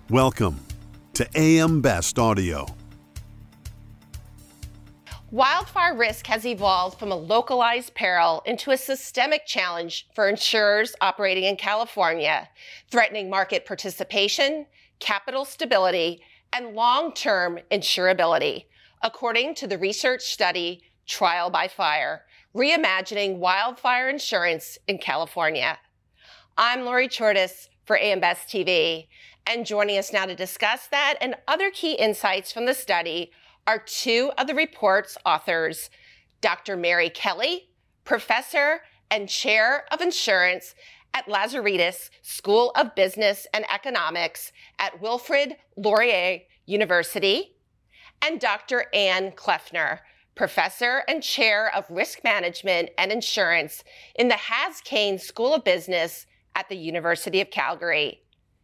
Welcome to AM Best Audio. Wildfire risk has evolved from a localized peril into a systemic challenge for insurers operating in California, threatening market participation, capital stability, and long-term insurability, according to the research study Trial by Fire, Reimagining Wildfire Insurance in California. I'm Lori Chortis for AM Best TV, and joining us now to discuss that and other key insights from the study are two of the report's authors, Dr. Mary Kelly, professor and chair of insurance at Lazaridis School of Business and Economics at Wilfrid Laurier University, and Dr. Ann Kleffner, professor and chair of risk management and insurance in the Has Kane School of Business at the University of Calgary.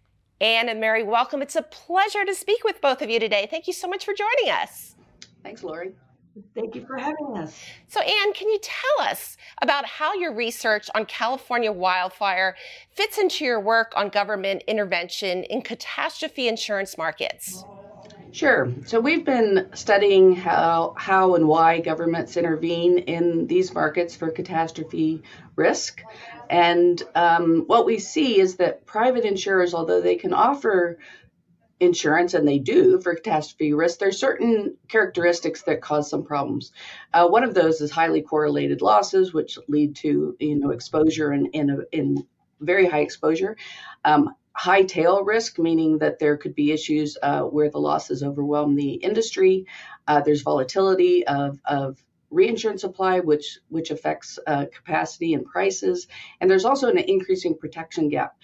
Ann and Mary, welcome. It's a pleasure to speak with both of you today. Thank you so much for joining us. Thanks, Lori. Thank you for having us. So, Ann, can you tell us about how your research on California wildfire fits into your work on government intervention in catastrophe insurance markets? Sure. So we've been studying how and why governments intervene in these markets for catastrophe risk. And what we see is that private insurers, although they can offer insurance, and they do for catastrophe risk, there's certain characteristics that cause some problems. One of those is highly correlated losses, which lead to exposure in very high exposure. High tail risk, meaning that there could be issues where the losses overwhelm the industry. There's volatility of reinsurance supply, which affects capacity and prices. And there's also an increasing protection gap,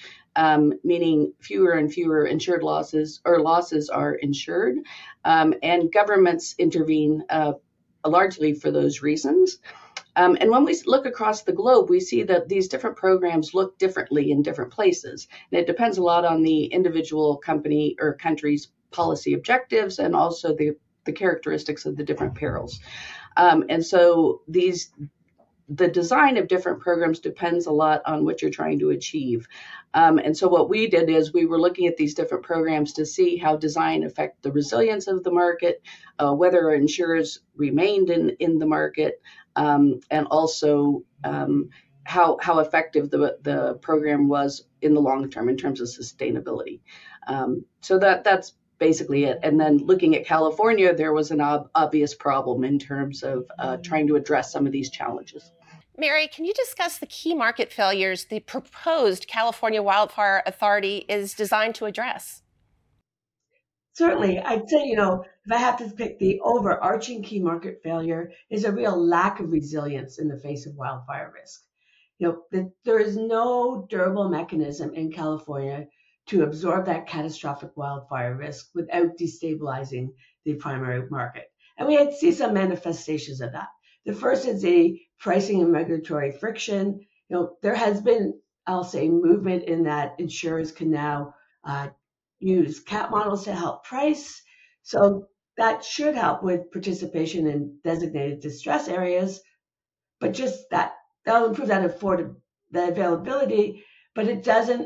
meaning fewer and fewer insured losses are insured. And governments intervene largely for those reasons. And when we look across the globe, we see that these different programs look differently in different places. And it depends a lot on the individual company or country's policy objectives and also the characteristics of the different perils. And so the design of different programs depends a lot on what you're trying to achieve. And so what we did is we were looking at these different programs to see how design affect the resilience of the market, whether insurers remained in the market, and also how effective the program was in the long term in terms of sustainability. So that's basically it. And then looking at California, there was an obvious problem in terms of trying to address some of these challenges. Mary, can you discuss the key market failures the proposed California Wildfire Authority is designed to address? Certainly. I'd say, if I have to pick the overarching key market failure is a real lack of resilience in the face of wildfire risk. There is no durable mechanism in California to absorb that catastrophic wildfire risk without destabilizing the primary market. And we see some manifestations of that. The first is a pricing and regulatory friction. There has been, I'll say, movement in that insurers can now use CAT models to help price. So that should help with participation in designated distress areas. But just that'll improve the availability, but it doesn't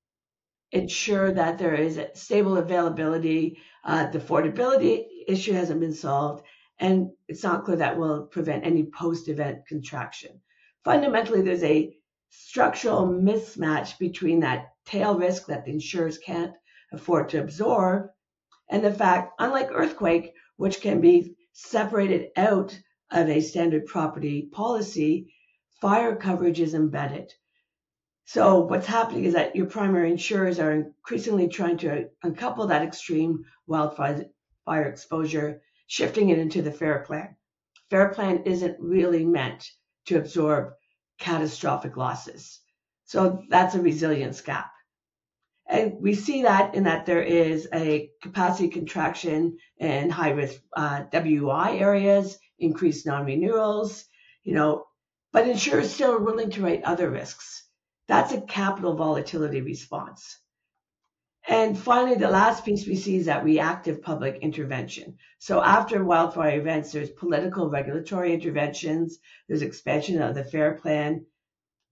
ensure that there is a stable availability. The affordability issue hasn't been solved, and it's not clear that will prevent any post-event contraction. Fundamentally, there's a structural mismatch between that tail risk that the insurers can't afford to absorb and the fact, unlike earthquake, which can be separated out of a standard property policy, fire coverage is embedded. So what's happening is that your primary insurers are increasingly trying to uncouple that extreme wildfire exposure, shifting it into the FAIR Plan. FAIR Plan isn't really meant to absorb catastrophic losses. So that's a resilience gap. And we see that in that there is a capacity contraction in high-risk WI areas, increased non-renewals, but insurers still are willing to write other risks. That's a capital volatility response. And finally, the last piece we see is that reactive public intervention. So after wildfire events, there's political regulatory interventions, there's expansion of the FAIR Plan.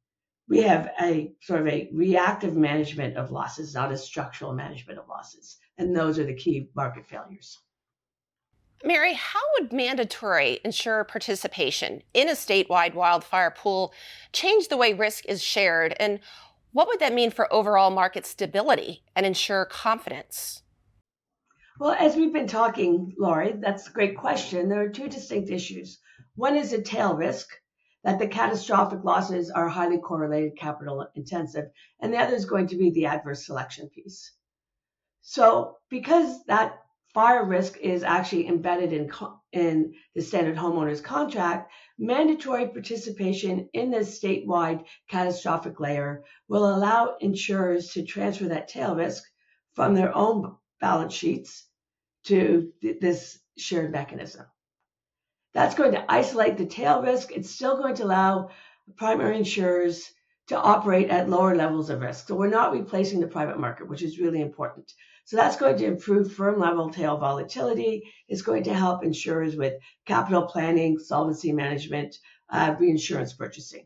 we have a sort of a reactive management of losses, not a structural management of losses. And those are the key market failures. Mary, how would mandatory insurer participation in a statewide wildfire pool change the way risk is shared? And what would that mean for overall market stability and insurer confidence? Well, as we've been talking, Lori, that's a great question. There are two distinct issues. One is a tail risk, that the catastrophic losses are highly correlated, capital intensive, and the other is going to be the adverse selection piece. So because that fire risk is actually embedded in the standard homeowners contract, mandatory participation in this statewide catastrophic layer will allow insurers to transfer that tail risk from their own balance sheets to this shared mechanism. That's going to isolate the tail risk. It's still going to allow primary insurers to operate at lower levels of risk. So we're not replacing the private market, which is really important. So that's going to improve firm level tail volatility. It's going to help insurers with capital planning, solvency management, reinsurance purchasing.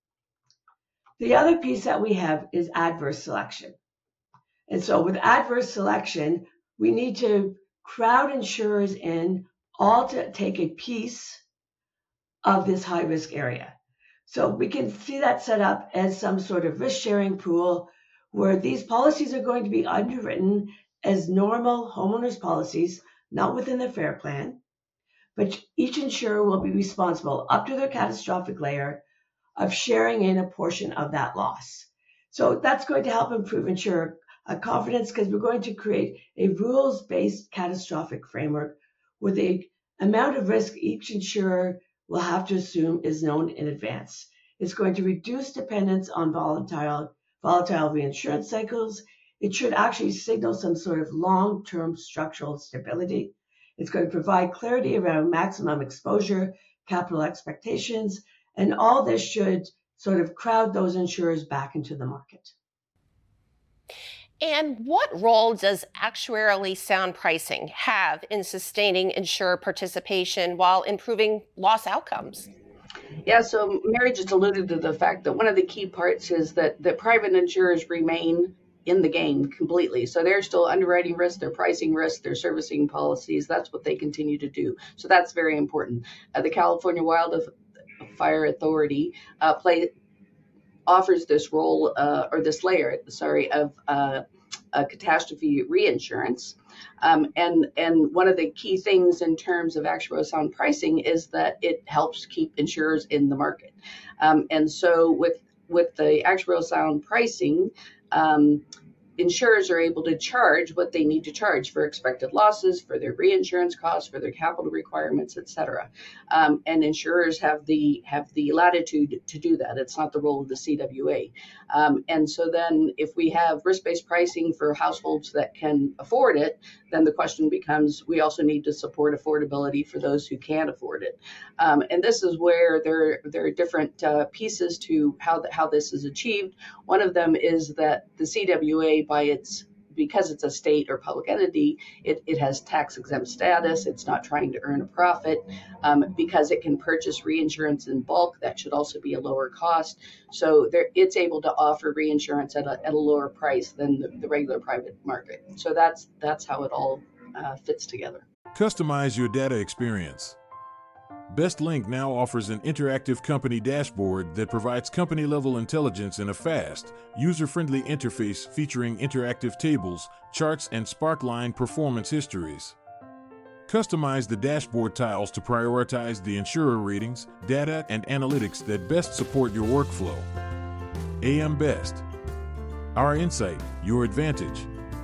The other piece that we have is adverse selection. And so with adverse selection, we need to crowd insurers in all to take a piece of this high risk area. So we can see that set up as some sort of risk sharing pool where these policies are going to be underwritten as normal homeowners policies, not within the FAIR plan, but each insurer will be responsible up to their catastrophic layer of sharing in a portion of that loss. So that's going to help improve insurer confidence because we're going to create a rules-based catastrophic framework where the amount of risk each insurer will have to assume is known in advance. It's going to reduce dependence on volatile reinsurance cycles. It should actually signal some sort of long-term structural stability. It's going to provide clarity around maximum exposure, capital expectations, and all this should sort of crowd those insurers back into the market. And what role does actuarially sound pricing have in sustaining insurer participation while improving loss outcomes? Yeah, so Mary just alluded to the fact that one of the key parts is that the private insurers remain in the game completely. So they're still underwriting risk, they're pricing risk, they're servicing policies. That's what they continue to do. So that's very important. The California Wildfire Authority offers this role or this layer, of catastrophe reinsurance. And one of the key things in terms of actuarial sound pricing is that it helps keep insurers in the market. And so with the actuarial sound pricing, insurers are able to charge what they need to charge for expected losses, for their reinsurance costs, for their capital requirements, et cetera. And insurers have the latitude to do that. It's not the role of the CWA. And so then if we have risk-based pricing for households that can afford it, then the question becomes, we also need to support affordability for those who can't afford it. And this is where there are different pieces to how this is achieved. One of them is that the CWA, because it's a state or public entity, it has tax exempt status. It's not trying to earn a profit. Because it can purchase reinsurance in bulk, that should also be a lower cost. So it's able to offer reinsurance at a lower price than the regular private market. So that's how it all fits together. Customize your data experience. BestLink now offers an interactive company dashboard that provides company-level intelligence in a fast, user-friendly interface featuring interactive tables, charts, and Sparkline performance histories. Customize the dashboard tiles to prioritize the insurer ratings, data, and analytics that best support your workflow. AM Best. Our insight, your advantage.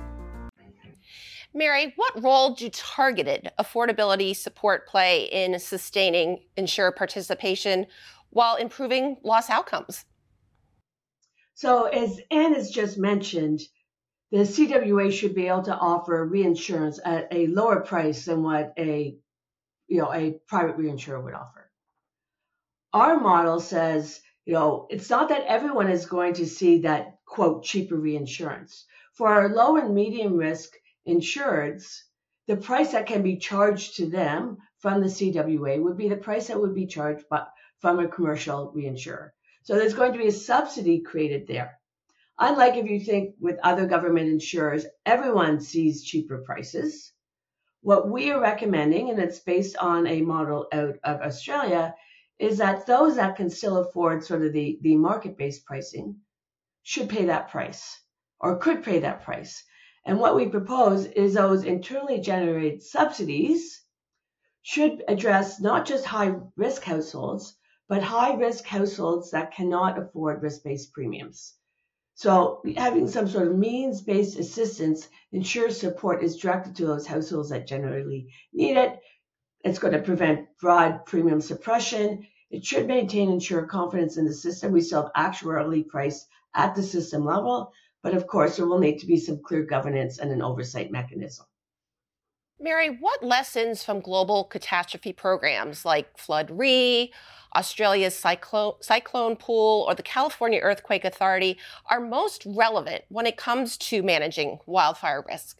Mary, what role do targeted affordability support play in sustaining insurer participation while improving loss outcomes? So as Anne has just mentioned, the CWA should be able to offer reinsurance at a lower price than what a private reinsurer would offer. Our model says, it's not that everyone is going to see that, quote, cheaper reinsurance. For our low and medium risk insureds, the price that can be charged to them from the CWA would be the price that would be charged from a commercial reinsurer. So there's going to be a subsidy created there. Unlike if you think with other government insurers, everyone sees cheaper prices. What we are recommending, and it's based on a model out of Australia, is that those that can still afford sort of the market-based pricing should pay that price or could pay that price. And what we propose is those internally generated subsidies should address not just high-risk households, but high-risk households that cannot afford risk-based premiums. So having some sort of means-based assistance ensures support is directed to those households that generally need it. It's going to prevent broad premium suppression. It should maintain insurer confidence in the system. We still have actuarially priced at the system level, but of course there will need to be some clear governance and an oversight mechanism. Mary, what lessons from global catastrophe programs like Flood Re, Australia's cyclone pool, or the California Earthquake Authority are most relevant when it comes to managing wildfire risk?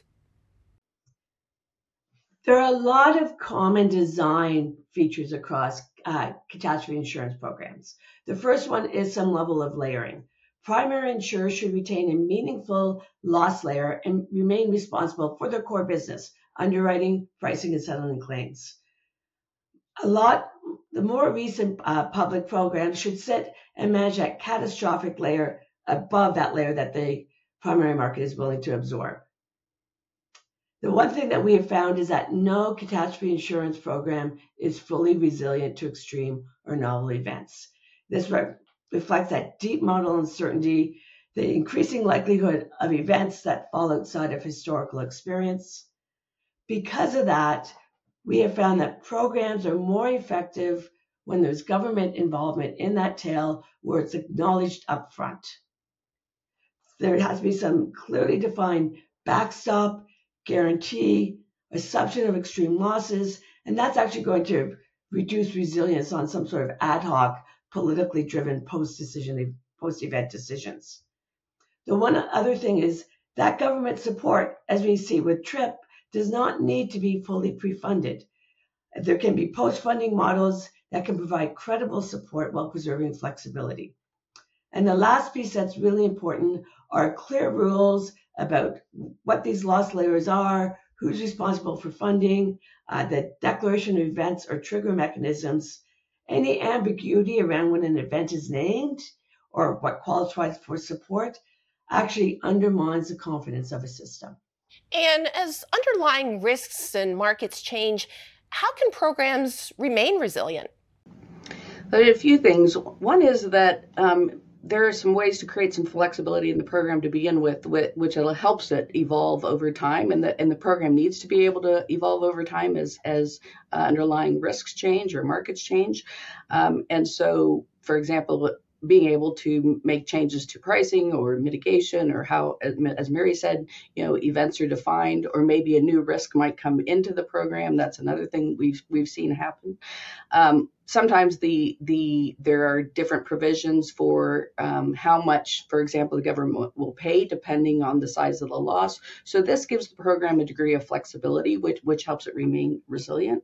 There are a lot of common design features across catastrophe insurance programs. The first one is some level of layering. Primary insurers should retain a meaningful loss layer and remain responsible for their core business, underwriting, pricing, and settling claims. The more recent public programs should sit and manage that catastrophic layer above that layer that the primary market is willing to absorb. The one thing that we have found is that no catastrophe insurance program is fully resilient to extreme or novel events. This reflects that deep model uncertainty, the increasing likelihood of events that fall outside of historical experience. Because of that, we have found that programs are more effective when there's government involvement in that tail where it's acknowledged up front. There has to be some clearly defined backstop, guarantee, assumption of extreme losses, and that's actually going to reduce resilience on some sort of ad hoc, politically driven post-event decisions. The one other thing is that government support, as we see with TRIP, does not need to be fully pre-funded. There can be post-funding models that can provide credible support while preserving flexibility. And the last piece that's really important are clear rules about what these loss layers are, who's responsible for funding, the declaration of events or trigger mechanisms. Any ambiguity around when an event is named or what qualifies for support actually undermines the confidence of a system. And as underlying risks and markets change, how can programs remain resilient? There are a few things. One is that there are some ways to create some flexibility in the program to begin with, which helps it evolve over time, and the program needs to be able to evolve over time as underlying risks change or markets change. And so, for example, being able to make changes to pricing or mitigation, or how, as Mary said, events are defined, or maybe a new risk might come into the program. That's another thing we've seen happen. Sometimes there are different provisions for how much, for example, the government will pay depending on the size of the loss. So this gives the program a degree of flexibility, which helps it remain resilient.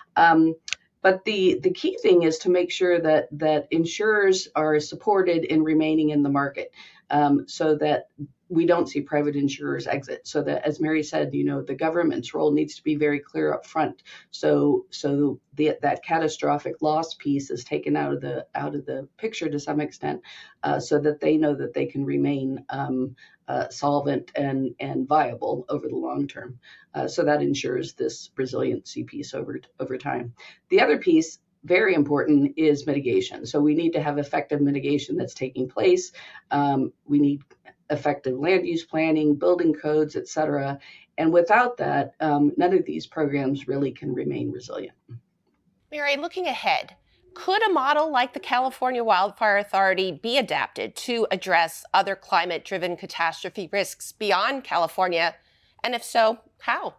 But the key thing is to make sure that insurers are supported in remaining in the market, so that we don't see private insurers exit. So that, as Mary said, the government's role needs to be very clear up front. So that catastrophic loss piece is taken out of the picture to some extent, so that they know that they can remain solvent and viable over the long term. So that ensures this resiliency piece over time. The other piece, very important, is mitigation. So we need to have effective mitigation that's taking place. We need effective land use planning, building codes, et cetera. And without that, none of these programs really can remain resilient. Mary, looking ahead, could a model like the California Wildfire Authority be adapted to address other climate-driven catastrophe risks beyond California? And if so, how?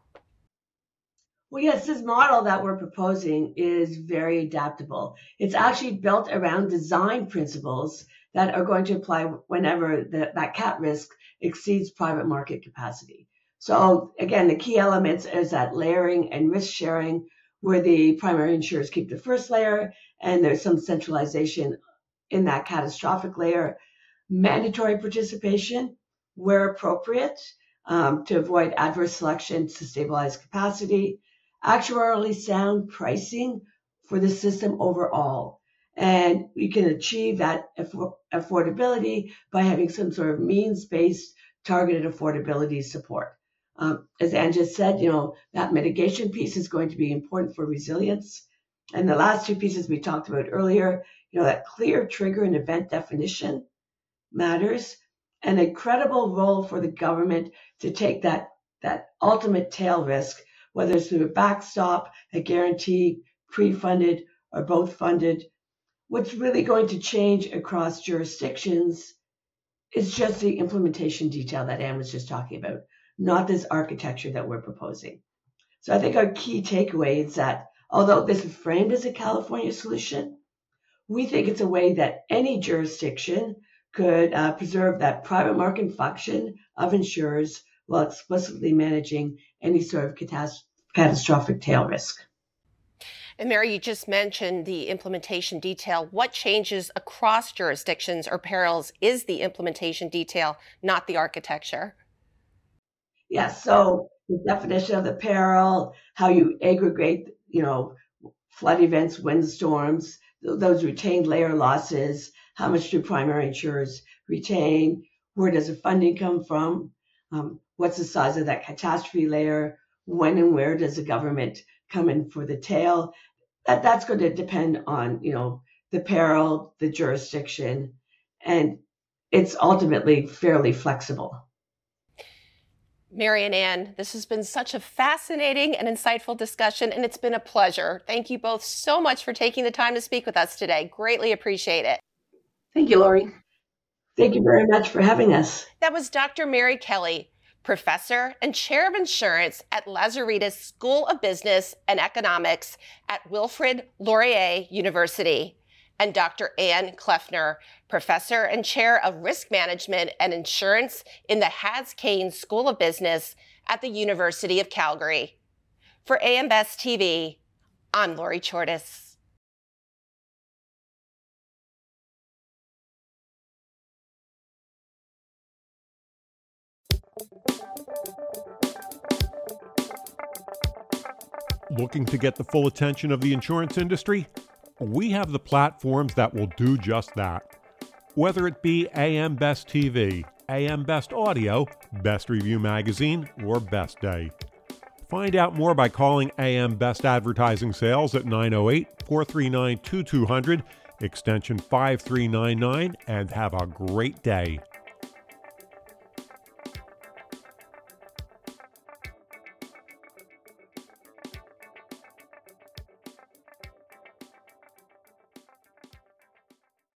Well, yes, this model that we're proposing is very adaptable. It's actually built around design principles that are going to apply whenever that cat risk exceeds private market capacity. So again, the key elements is that layering and risk sharing, where the primary insurers keep the first layer, and there's some centralization in that catastrophic layer, mandatory participation where appropriate to avoid adverse selection to stabilize capacity, actuarially sound pricing for the system overall. And we can achieve that affordability by having some sort of means-based targeted affordability support. As Anne just said, that mitigation piece is going to be important for resilience. And the last two pieces we talked about earlier, that clear trigger and event definition matters, and a credible role for the government to take that ultimate tail risk, whether it's through a backstop, a guarantee, pre-funded, or both funded. What's really going to change across jurisdictions is just the implementation detail that Anne was just talking about, not this architecture that we're proposing. So I think our key takeaway is that although this is framed as a California solution, we think it's a way that any jurisdiction could preserve that private market function of insurers while explicitly managing any sort of catastrophic tail risk. And Mary, you just mentioned the implementation detail. What changes across jurisdictions or perils is the implementation detail, not the architecture? Yes, so the definition of the peril, how you aggregate, flood events, windstorms, those retained layer losses, how much do primary insurers retain, where does the funding come from, what's the size of that catastrophe layer, when and where does the government come in for the tail. That's going to depend on, the peril, the jurisdiction, and it's ultimately fairly flexible. Mary and Anne, this has been such a fascinating and insightful discussion, and it's been a pleasure. Thank you both so much for taking the time to speak with us today. Greatly appreciate it. Thank you, Lori. Thank you very much for having us. That was Dr. Mary Kelly, Professor and Chair of Insurance at Lazaridis School of Business and Economics at Wilfrid Laurier University, and Dr. Anne Kleffner, Professor and Chair of Risk Management and Insurance in the Has Kane School of Business at the University of Calgary. For AM Best TV, I'm Lori Chortis. Looking to get the full attention of the insurance industry? We have the platforms that will do just that. Whether it be AM Best TV, AM Best Audio, Best Review Magazine, or Best Day. Find out more by calling AM Best Advertising Sales at 908-439-2200, extension 5399, and have a great day.